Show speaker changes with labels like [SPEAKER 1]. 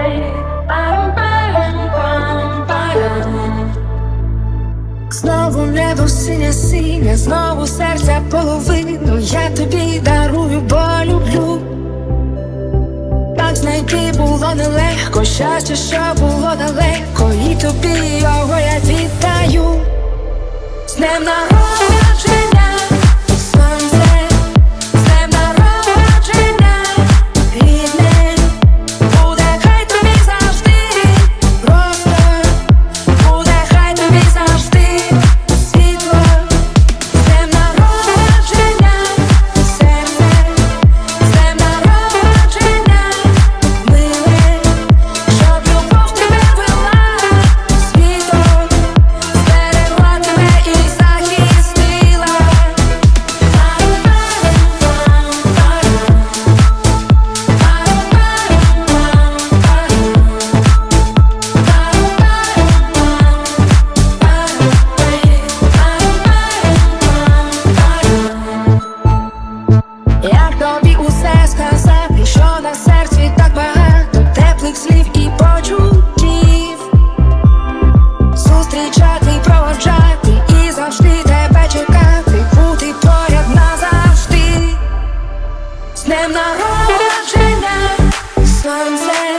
[SPEAKER 1] Знову небо синє-синє, знову серця половину я тобі дарую, бо люблю. Так знайти було нелегко, щастя, що було далеко, і тобі його я віддаю. З днем народження, сонце, з днем народження, рідне, буде хай тобі завжди, просто буде хай тобі завжди світло. З днем народження, серце, з днем народження, миле, щоб любов тебе вела світом, зберегла тебе і захистила. Як тобі усе сказати, що на серці так багато теплих слів і почуттів. Зустрічати, проводжати і завжди тебе чекати, бути поряд назавжди. З днем народження, сонце.